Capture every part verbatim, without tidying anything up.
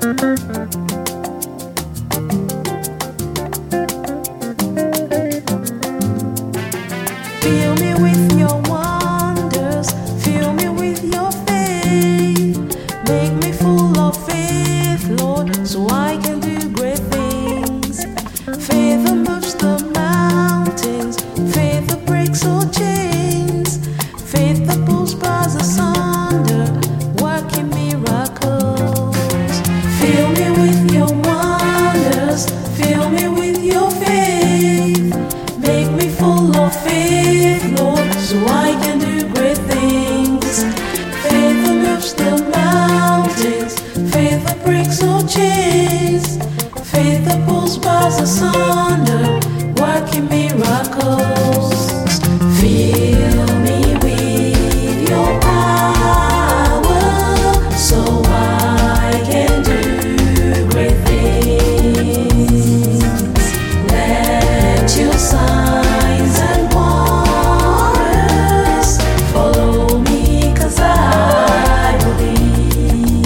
Fill me with your wonders, fill me with your faith. Make me full of faith, Lord, so I can do great things. Faith that moves the mountains, faith that breaks all chains, faith that pulls bars asunder, working miracles. Fill me with your wonders, fill me with your faith. Make me full of faith, Lord, so I can do great things. Faith that moves the mountains, faith that breaks all chains, faith that pulls bars asunder, working miracles. Fill me with your power, so I can do great things. Let your signs and wonders follow me, 'cause I believe.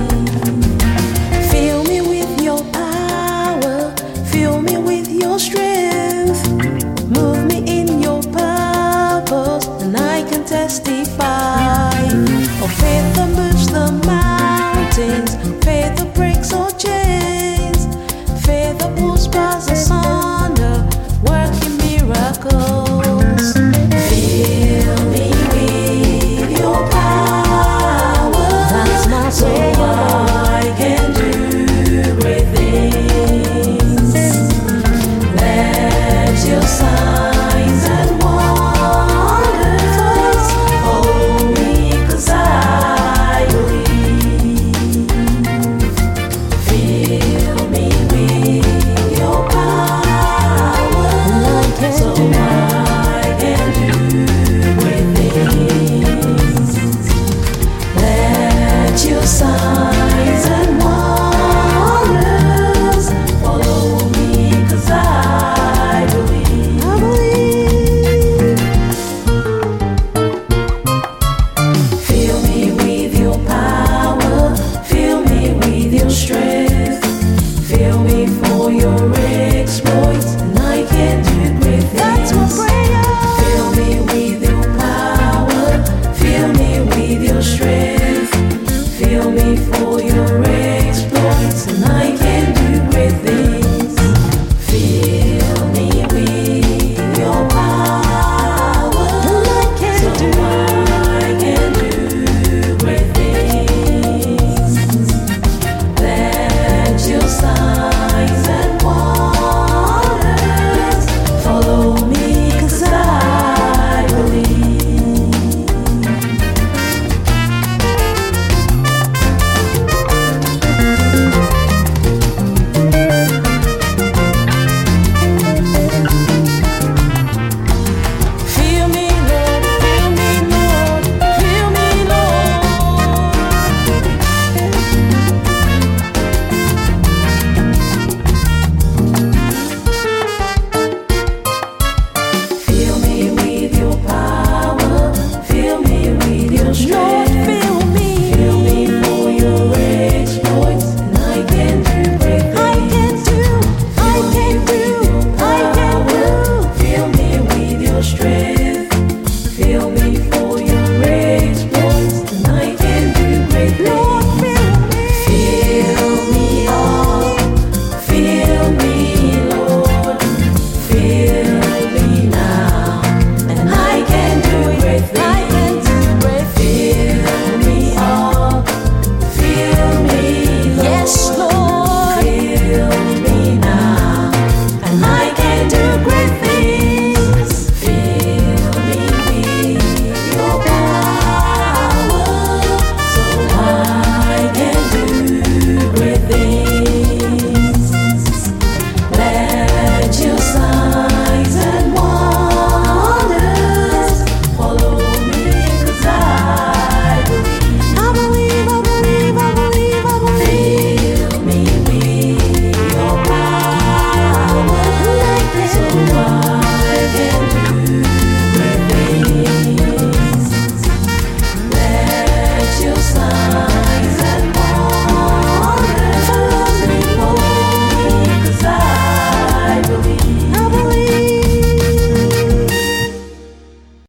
Fill me with your power, fill me with your strength. Move me in your purpose, and I can testify of faith that moves the mountains, faith that breaks all chains.